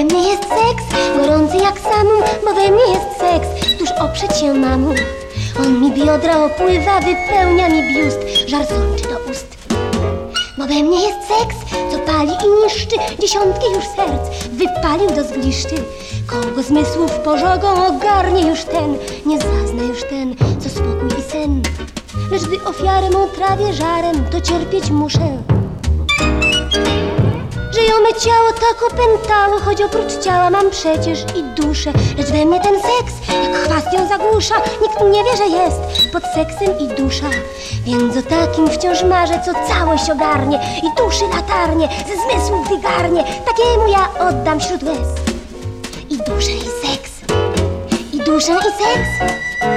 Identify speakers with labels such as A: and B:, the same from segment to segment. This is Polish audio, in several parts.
A: we mnie jest seks, gorący jak samum, bo we mnie jest seks, któż oprzeć się mamu. On mi biodra opływa, wypełnia mi biust, żar sączy do ust. Bo we mnie jest seks, co pali i niszczy dziesiątki już serc, wypalił do zgliszczy. Kogo zmysłów pożogą ogarnie już ten, nie zazna już ten, co spokój i sen. Lecz gdy ofiarę mą trawię żarem, to cierpieć muszę. Że ją me ciało tak opętało, choć oprócz ciała mam przecież i duszę. Lecz we mnie ten seks, jak chwast ją zagłusza, nikt nie wie, że jest pod seksem i dusza. Więc o takim wciąż marzę, co całość ogarnie i duszy latarnie, ze zmysłów wygarnie. Takiemu ja oddam wśród łez i duszę i seks, i duszę i seks.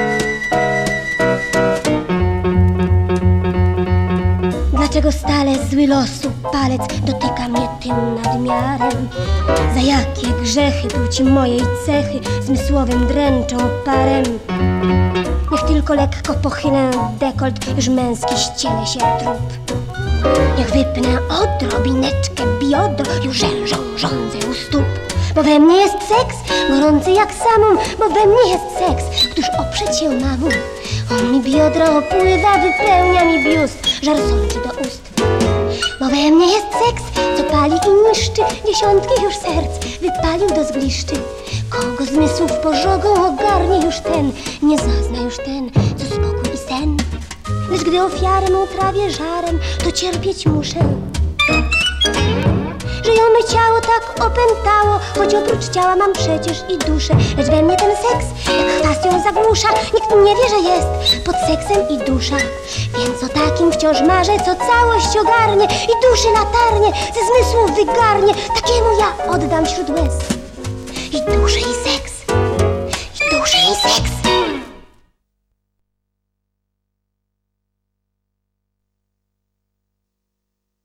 A: Dlaczego stale zły losu palec dotyka mnie tym nadmiarem? Za jakie grzechy płci mojej cechy zmysłowym dręczą parem? Niech tylko lekko pochylę dekolt, już męski ściele się trup. Niech wypnę odrobineczkę biodro, już rzężą żądzę u stóp. Bo we mnie jest seks, gorący jak samum, bo we mnie jest seks, któż oprzeć się mamu. On mi biodro opływa, wypełnia mi biust, żar sączy do ust. Bo we mnie jest seks, co pali i niszczy dziesiątki już serc, wypalił do zgliszczy. Kogo zmysłów pożogą ogarnie już ten, nie zazna już ten, co spokój i sen. Lecz gdy ofiarę mą trawię żarem, to cierpieć muszę. Że ją me ciało tak opętało, choć oprócz ciała mam przecież i duszę. Lecz we mnie ten seks, jak chwast ją zagłusza, nikt nie wie, że jest pod seksem i dusza. Więc o takim wciąż marzę, co całość ogarnie i duszy latarnie, ze zmysłów wygarnie. Takiemu ja oddam wśród łez i duszę i seks.